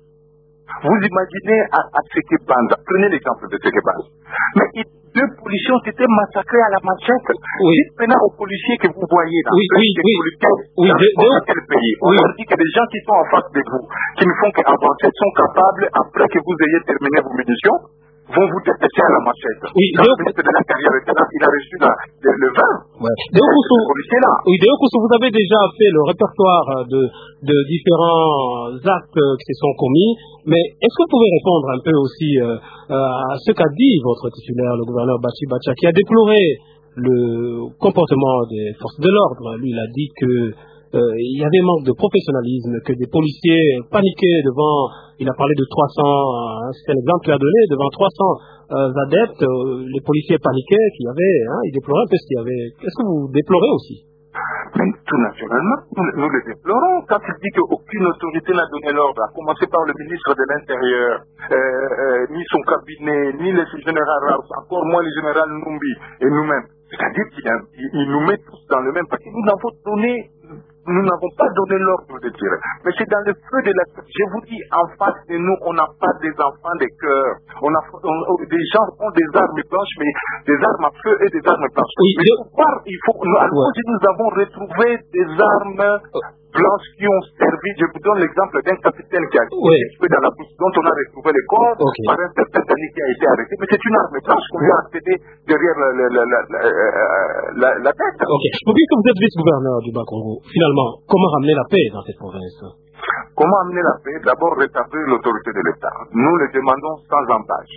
Vous imaginez à, à Sekebanda, prenez l'exemple de Sekebanda. Mais il, deux policiers ont été massacrés à la machette. Oui. Dites maintenant aux policiers que vous voyez là, oui, oui, des oui. policiers oui, dans de, de, quel pays. On oui. leur dit que les gens qui sont en face de vous, qui ne font qu'avancer, sont capables, après que vous ayez terminé vos munitions, vont vous détester à la machette. Oui, le ministre de l'Intérieur était là, il a reçu la, le, le vin. Ouais. Déokusu, oui, Déokusu, vous avez déjà fait le répertoire de, de différents actes qui se sont commis, mais est-ce que vous pouvez répondre un peu aussi euh, à ce qu'a dit votre titulaire, le gouverneur Bachi Bacha, qui a déploré le comportement des forces de l'ordre? Lui, il a dit que Euh, il y avait manque de professionnalisme, que des policiers paniquaient devant, il a parlé de trois cents, hein, c'est un exemple qu'il a donné, devant trois cents euh, adeptes, euh, les policiers paniquaient, qu'il y avait, hein, ils déploraient un peu ce qu'il y avait. Est-ce que vous déplorez aussi? Mais tout naturellement, nous, nous le déplorons. Quand il dit qu'aucune autorité n'a donné l'ordre, à commencer par le ministre de l'Intérieur, euh, euh, ni son cabinet, ni le général Raus, encore moins le général Numbi et nous-mêmes. C'est-à-dire qu'il il, il nous met tous dans le même paquet. Nous n'avons donné, nous n'avons pas donné l'ordre de tirer. Mais c'est dans le feu de la... Je vous dis, en face de nous, on n'a pas des enfants de cœur. On a, on, des gens ont des armes blanches, mais des armes à feu et des armes blanches. Oui, mais pour voir, il faut... Nous, à ouais. nous avons retrouvé des armes blanches qui ont servi. Je vous donne l'exemple d'un capitaine qui a été oui. tué dans la bouche, dont on a retrouvé le corps okay. par un certain Dani qui a été arrêté. Mais c'est une arme blanche qu'on lui a accédé derrière la, la, la, la, la, la tête. Ok. Vous dites que vous êtes vice-gouverneur du Bas-Congo. Finalement, comment ramener la paix dans cette province? Comment amener la paix? D'abord, rétablir l'autorité de l'État. Nous le demandons sans embâche.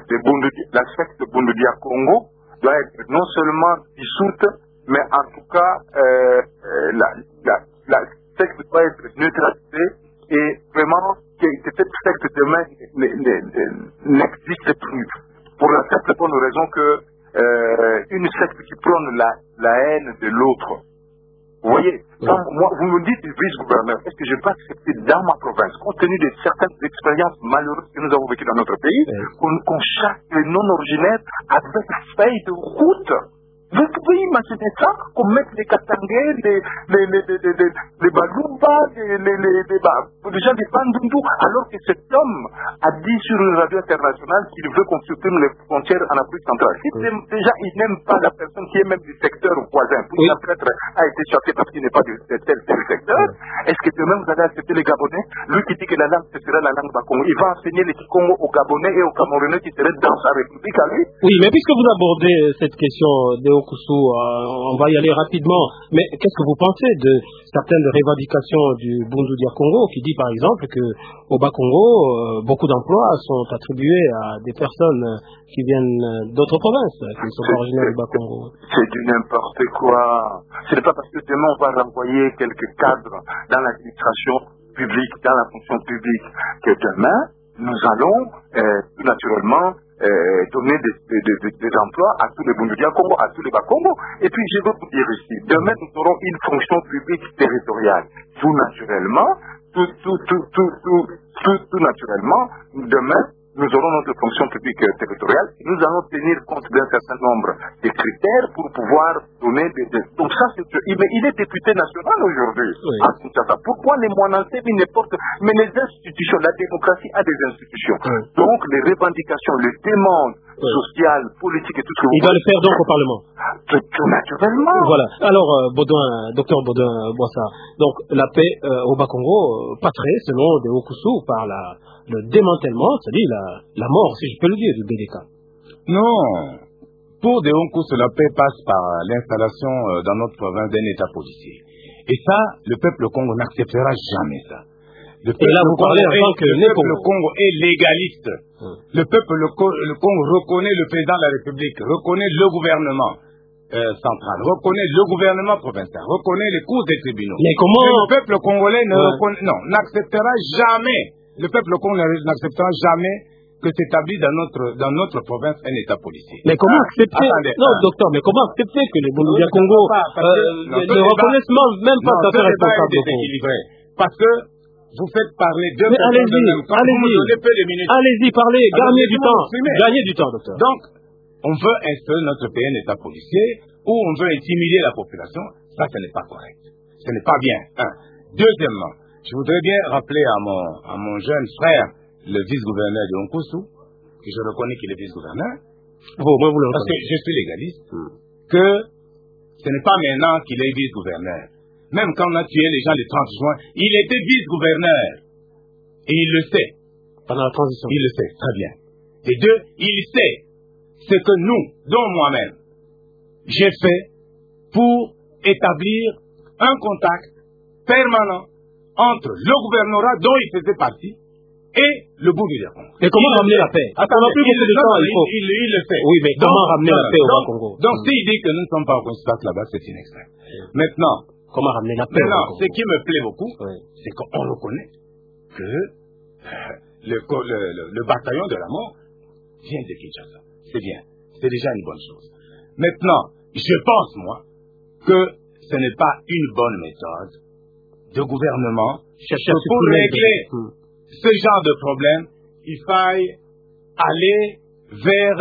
La secte Bundudia Congo doit être non seulement dissoute, mais en tout cas, euh, la, la, la secte doit être neutralisée et vraiment que cette secte demain n'existe plus. Pour la simple bonne raison que euh, une secte qui prône la, la haine de l'autre. Vous voyez, quand moi, vous me dites vice-gouverneur, est-ce que je peux accepter dans ma province, compte tenu de certaines expériences malheureuses que nous avons vécues dans notre pays, oui. qu'on, qu'on chasse les non-originaires avec feuille de route? Vous pouvez imaginer ça, qu'on mette les Katangais, les, les, les, les, les, les Balumba, les, les, les, les, les gens des Bandundu, alors que cet homme a dit sur une radio internationale qu'il veut qu'on supprime les frontières en Afrique centrale. Si oui. déjà il n'aime pas la personne qui est même du secteur voisin, puis oui. peut-être a été chassé parce qu'il n'est pas de tel tel secteur, oui. est-ce que demain vous allez accepter les Gabonais? Lui qui dit que la langue ce sera la langue Bakongo, il va enseigner les Kikongo aux Gabonais et aux Camerounais qui seraient dans sa république à lui? Oui, mais puisque vous abordez cette question de Okusu, euh, on va y aller rapidement. Mais qu'est-ce que vous pensez de certaines revendications du Bundudia Congo qui dit par exemple que au Bas-Congo, euh, beaucoup d'emplois sont attribués à des personnes qui viennent d'autres provinces, qui ne sont pas originaires du Bas-Congo? C'est du n'importe quoi. Ce n'est pas parce que demain on va renvoyer quelques cadres dans l'administration publique, dans la fonction publique, que demain nous allons euh, naturellement Euh, donner des, des, des, des emplois à tous les Bundudia Congo, à tous les Bas-Congo. Et puis je veux vous dire ici, demain nous aurons une fonction publique territoriale. Tout naturellement, tout, tout, tout, tout, tout, tout, tout naturellement, demain nous aurons notre fonction publique territoriale et nous allons tenir compte d'un certain nombre de critères pour pouvoir donner des... des... Donc ça, c'est... Il, il est député national aujourd'hui. Oui. Ah, pourquoi les Moinancés, mais n'importe... Mais les institutions, la démocratie a des institutions. Oui. Donc les revendications, les demandes oui. sociales, politiques et tout ce que vous... Il va le faire donc au Parlement. Tout, tout naturellement. Voilà. Alors, euh, Baudouin, docteur Baudouin-Boissard, donc la paix euh, au Bas-Congo, euh, pas très, selon des Okusu, par la... le démantèlement, c'est-à-dire la, la mort, si je peux le dire, du B D K. Non. Pour des Okusu, la paix passe par l'installation euh, dans notre province d'un État policier. Et ça, le peuple Congo n'acceptera jamais ça. Le peuple, Et là, vous parlez en tant que le peuple Congo est légaliste. Hum. Le peuple le, le Congo reconnaît le président de la République, reconnaît le gouvernement euh, central, reconnaît le gouvernement provincial, reconnaît les cours des tribunaux. Mais comment... le peuple congolais ne ouais. reconnaît, non, n'acceptera jamais. Le peuple congolais n'acceptera jamais que s'établit dans notre, dans notre province un État policier. Mais comment ah, accepter attendez, Non, ah. docteur, mais comment accepter que les Bundu dia Congo ne reconnaissent même pas sa responsable déséquilibré? Parce que vous faites parler deux personnes de même temps. Allez-y, allez-y, parlez, gagnez du temps. Gagnez du temps, docteur. Donc, on veut instaurer notre pays un État policier où on veut intimider la population. Ça, ce n'est pas correct. Ce n'est pas bien. Un. Deuxièmement, je voudrais bien rappeler à mon, à mon jeune frère, le vice-gouverneur de Nkosu, que je reconnais qu'il est vice-gouverneur, oh, moi vous le parce que je suis légaliste, hmm. que ce n'est pas maintenant qu'il est vice-gouverneur. Même quand on a tué les gens le trente juin, il était vice-gouverneur. Et il le sait. Pendant la transition. Il le sait, très bien. Et deux, il sait ce que nous, dont moi-même, j'ai fait pour établir un contact permanent entre le gouvernorat dont il faisait partie et le Bundu dia Congo. Et comment il ramener la paix? Attends, on n'a plus beaucoup de temps, il, faut... il, il le fait. Oui, mais donc, comment ramener la paix au Bas-Congo? Donc, s'il dit que nous ne sommes pas au Congo là-bas, c'est une extrême. Maintenant, comment ramener la paix? Maintenant, ce qui me plaît beaucoup, oui. c'est qu'on reconnaît que euh, le, le, le, le bataillon de la mort vient de Kinshasa. C'est bien. C'est déjà une bonne chose. Maintenant, je pense, moi, que ce n'est pas une bonne méthode de gouvernement chercher que pour régler mmh. ce genre de problème, il faille aller vers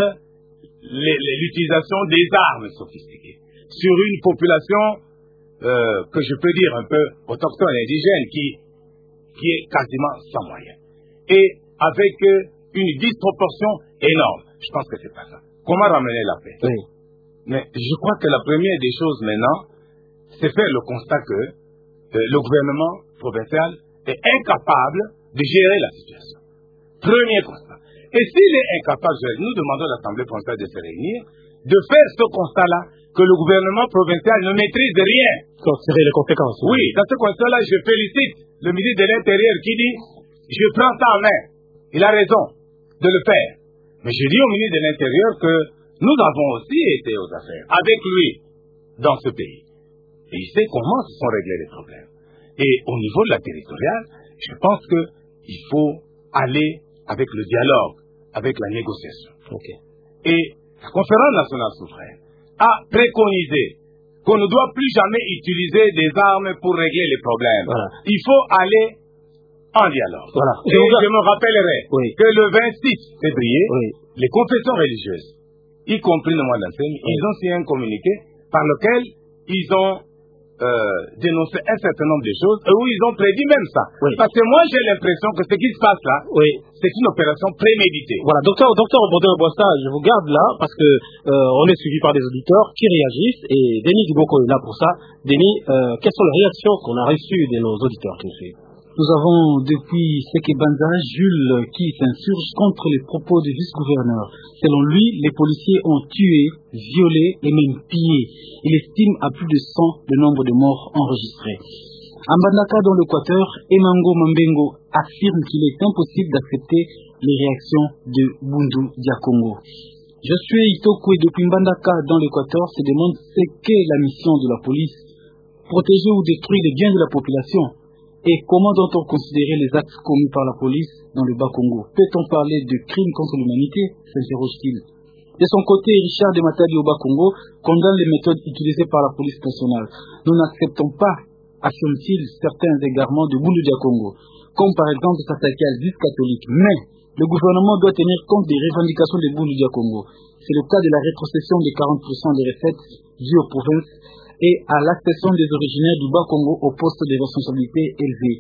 l'utilisation des armes sophistiquées sur une population euh, que je peux dire un peu autochtone, indigène, qui, qui est quasiment sans moyens. Et avec euh, une disproportion énorme. Je pense que c'est pas ça. Comment ramener la paix? Oui. Mais je crois que la première des choses maintenant, c'est faire le constat que euh, le gouvernement provincial est incapable de gérer la situation. Premier constat. Et s'il est incapable, nous demandons à l'Assemblée provinciale de se réunir, de faire ce constat-là, que le gouvernement provincial ne maîtrise rien. Pour tirer les conséquences. Oui, dans ce constat-là, je félicite le ministre de l'Intérieur qui dit, je prends ça en main. Il a raison de le faire. Mais je dis au ministre de l'Intérieur que nous avons aussi été aux affaires avec lui dans ce pays. Et il sait comment se sont réglés les problèmes. Et au niveau de la territoriale, je pense qu'il faut aller avec le dialogue, avec la négociation. Okay. Et la conférence nationale souveraine a préconisé qu'on ne doit plus jamais utiliser des armes pour régler les problèmes. Voilà. Il faut aller en dialogue. Voilà. Et je, je me rappellerai oui. que le vingt-six février, oui. les confessions religieuses, y compris le mois d'enseigne, oui. ils ont signé un communiqué par lequel ils ont euh, dénoncé un certain nombre de choses, et où ils ont prédit même ça. Oui. Parce que moi, j'ai l'impression que ce qui se passe là, oui. c'est une opération préméditée. Voilà, docteur, docteur Baudin-Boissa, je vous garde là, parce que euh, on est suivi par des auditeurs qui réagissent, et Denis Diboko est là pour ça. Denis, euh, quelles sont les réactions qu'on a reçues de nos auditeurs qui nous suivent? Nous avons depuis Sekebanza Jules qui s'insurge contre les propos du vice-gouverneur. Selon lui, les policiers ont tué, violé et même pillé. Il estime à plus de cent le nombre de morts enregistrés. À Mbandaka, dans l'Équateur, Emango Mambengo affirme qu'il est impossible d'accepter les réactions de Bundu dia Congo. Josué Itokwe depuis Mbandaka, dans l'Équateur, se demande ce qu'est la mission de la police, protéger ou détruire les biens de la population. Et comment doit-on considérer les actes commis par la police dans le Bas-Congo? Peut-on parler de crimes contre l'humanité? S'interroge-t-il. De son côté, Richard de Matadi au Bas-Congo condamne les méthodes utilisées par la police nationale. Nous n'acceptons pas, affirme-t-il, certains égarements de Bundu dia Congo, comme par exemple s'attaquer à l'Église catholique. Mais le gouvernement doit tenir compte des revendications de Bundu dia Congo. C'est le cas de la rétrocession de quarante pour cent des recettes dues aux provinces et à l'accession des originaires du Bas-Congo au poste de responsabilité élevé.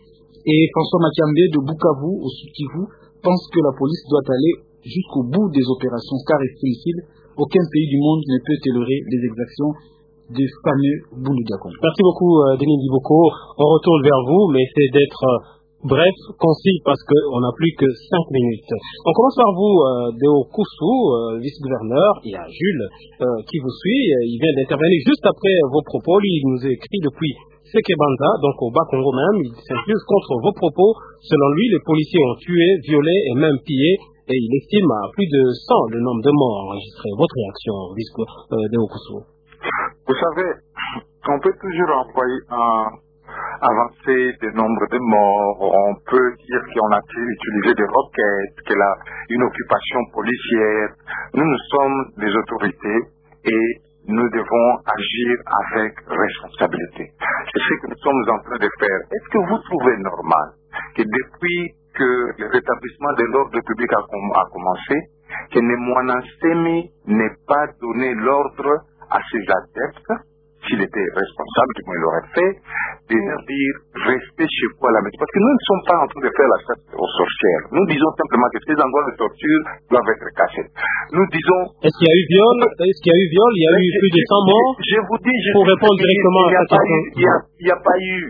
Et François Makiambe de Bukavu, au Sud-Kivu, pense que la police doit aller jusqu'au bout des opérations, car, estime-t-il, aucun pays du monde ne peut tolérer les exactions des fameux Bundu dia Congo. Merci beaucoup, euh, Denis Diboko. On retourne vers vous, mais c'est d'être euh, bref, concis, parce qu'on n'a plus que cinq minutes. On commence par vous, euh, Deo Koussou, euh, vice-gouverneur. Il y a Jules euh, qui vous suit. Il vient d'intervenir juste après vos propos. Lui, il nous écrit depuis Sekebanza, donc au Bas-Congo même. Il s'insurge contre vos propos. Selon lui, les policiers ont tué, violé et même pillé. Et il estime à plus de cent le nombre de morts enregistrés. Votre réaction, vice-gouverneur euh, Deo Koussou? Vous savez, on peut toujours envoyer un avancer le nombre de morts, on peut dire qu'on a utilisé des roquettes, qu'il a une occupation policière. Nous, nous sommes des autorités et nous devons agir avec responsabilité. C'est ce que nous sommes en train de faire. Est-ce que vous trouvez normal que depuis que le rétablissement de l'ordre public a, com a commencé, que Nemwanansemi n'ait pas donné l'ordre à ses adeptes, s'il était responsable, du moins il l'aurait fait, de leur dire restez chez vous à la maison. Parce que nous ne sommes pas en train de faire la chasse aux sorcières. Nous disons simplement que ces endroits de torture doivent être cassés. Nous disons. Est-ce qu'il y a eu viol? Est-ce qu'il y a eu viol? Il y a eu plus de cent morts? Je vous dis, je pour répondre directement à cette question. Il n'y a pas eu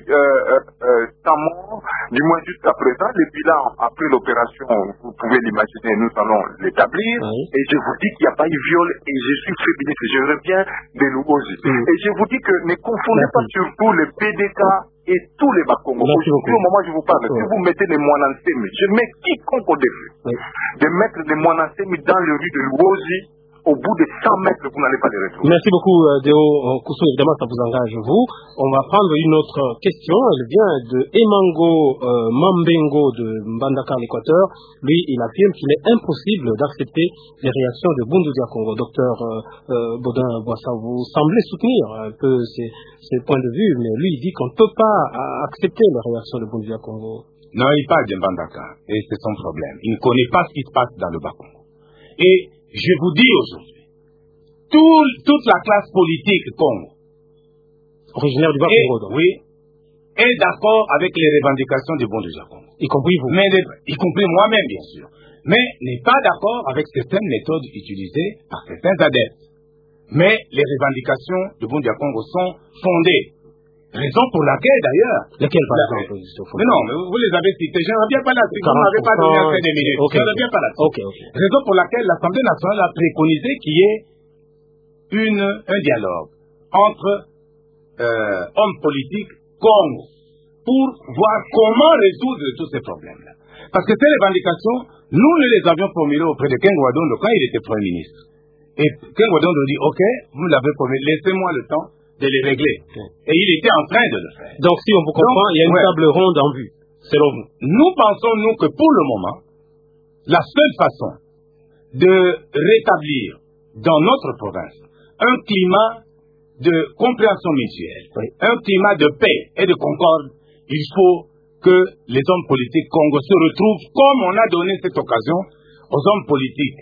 cent morts, du moins jusqu'à présent. Depuis là, après l'opération, vous pouvez l'imaginer, nous allons l'établir. Oui. Et je vous dis qu'il n'y a pas eu viol et je suis féministe. Je reviens de Louosi. Oui. Et je vous dis que ne confondez Merci. pas surtout le P D K et tous les Bakongo. Aujourd'hui, au moment où je vous parle, oui. si vous mettez les Mouanansemi, je mets quiconque au défi oui. de mettre les Mouanansemi dans les rues de Louosi, au bout de cent mètres, vous n'allez pas les retrouver. Merci beaucoup, euh, Déo Kousso. Évidemment, ça vous engage, vous. On va prendre une autre question. Elle vient de Emango euh, Mambengo de Mbandaka, l'Équateur. Lui, il affirme qu'il est impossible d'accepter les réactions de Bundu Dia Congo. Docteur euh, euh, Baudin Boissa, vous semblez soutenir un peu ces, ces points de vue, mais lui, il dit qu'on ne peut pas accepter les réactions de Bundu Dia Congo. Non, il parle de Mbandaka, et c'est son problème. Il ne connaît pas ce qui se passe dans le Bas-Congo. Et je vous dis aujourd'hui, tout, toute la classe politique Congo, originaire du Bas-Congo, oui, est d'accord avec les revendications du Bundu Dia Congo. Y compris vous. Mais, y compris moi-même, bien sûr. Mais n'est pas d'accord avec certaines méthodes utilisées par certains adeptes. Mais les revendications du Bundu Dia Congo sont fondées. Raison pour laquelle, d'ailleurs... Laquelle, par la, exemple? Mais non, mais vous, vous les avez cités. Je ne reviens pas là-dessus. Vous ne m'avez pas donné assez de minutes. Okay. Je ne reviens pas là-dessus. Okay, okay. Raison pour laquelle l'Assemblée nationale a préconisé qu'il y ait une, un dialogue entre euh, hommes politiques Congo pour voir comment résoudre tous ces problèmes-là. Parce que ces revendications, nous ne les avions formulées auprès de Ken Gwadondo quand il était Premier ministre. Et Ken Gwadondo dit, ok, vous l'avez formulé, laissez-moi le temps de les régler. Et il était en train de le faire. Donc, si on vous comprend, Donc, il y a une ouais. table ronde en vue, selon vous. Nous pensons, nous, que pour le moment, la seule façon de rétablir dans notre province un climat de compréhension mutuelle, oui. un climat de paix et de concorde, il faut que les hommes politiques congolais se retrouvent, comme on a donné cette occasion aux hommes politiques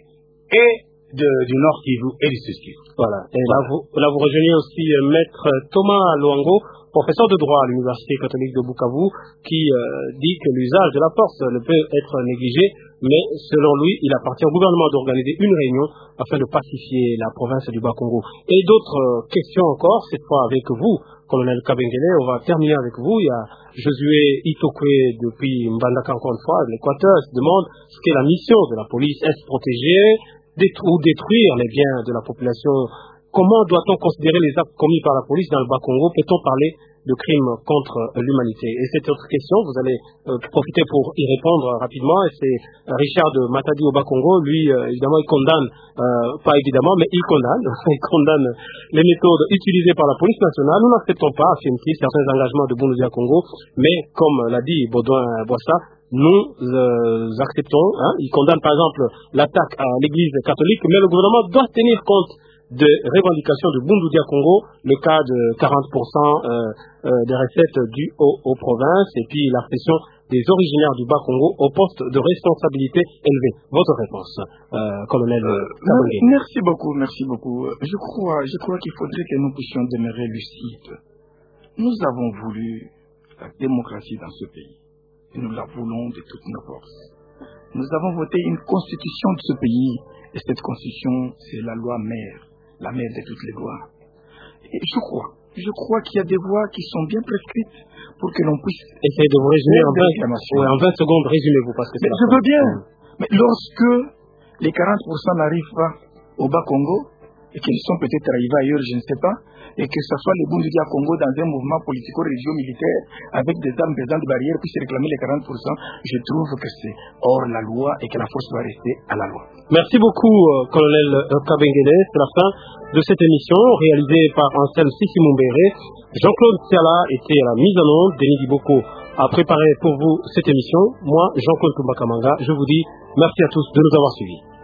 et De, du Nord Kivu et du Sud Kivu. Voilà. Et là vous, là, vous rejoignez aussi euh, Maître Thomas Luango, professeur de droit à l'Université catholique de Bukavu, qui euh, dit que l'usage de la force ne peut être négligé, mais selon lui, il appartient au gouvernement d'organiser une réunion afin de pacifier la province du Bas-Congo. Et d'autres euh, questions encore, cette fois avec vous, colonel Kabengele. On va terminer avec vous. Il y a Josué Itokwe depuis Mbandaka, encore une fois, de l'Équateur, se demande ce qu'est la mission de la police. Est-ce protéger ou détruire les biens de la population? Comment doit-on considérer les actes commis par la police dans le Bas-Congo? Peut-on parler de crimes contre l'humanité? Et cette autre question, vous allez euh, profiter pour y répondre rapidement. Et c'est euh, Richard de Matadi au Bas-Congo. Lui, euh, évidemment, il condamne, euh, pas évidemment, mais il condamne, il condamne les méthodes utilisées par la police nationale. Nous n'acceptons pas, affirme-t-il, certains engagements de Bundu Dia Congo. Mais, comme l'a dit Baudouin Boissa, nous euh, acceptons, hein, il condamne par exemple l'attaque à l'église catholique, mais le gouvernement doit tenir compte des revendications de Bundu Dia Congo, le cas de quarante pour cent euh, euh, des recettes dues aux, aux provinces, et puis la pression des originaires du Bas-Congo au poste de responsabilité élevé. Votre réponse, euh, colonel euh, Merci beaucoup, merci beaucoup. Je crois, je crois qu'il faudrait que nous puissions demeurer lucides. Nous avons voulu la démocratie dans ce pays. Et nous la voulons de toutes nos forces. Nous avons voté une constitution de ce pays, et cette constitution, c'est la loi mère, la mère de toutes les lois. Et je crois, je crois qu'il y a des voies qui sont bien prescrites pour que l'on puisse... Essayez de vous résumer en vingt, ouais, en vingt secondes, résumez-vous. Parce que Mais je veux bien, mmh. mais lorsque les quarante pour cent n'arrivent pas au Bas-Congo, et qu'ils sont peut-être arrivés ailleurs, je ne sais pas, et que ce soit les Bundu dia Congo dans un mouvement politico-religieux militaire avec des armes pesant de barrières puissent réclamer les quarante pour cent, je trouve que c'est hors la loi et que la force doit rester à la loi. Merci beaucoup, euh, colonel Kabengele. C'est la fin de cette émission réalisée par Ansel Sissi Mumbere. Jean-Claude Siala était à la mise en onde. Denis Diboko a préparé pour vous cette émission. Moi, Jean-Claude Kumbakamanga, je vous dis merci à tous de nous avoir suivis.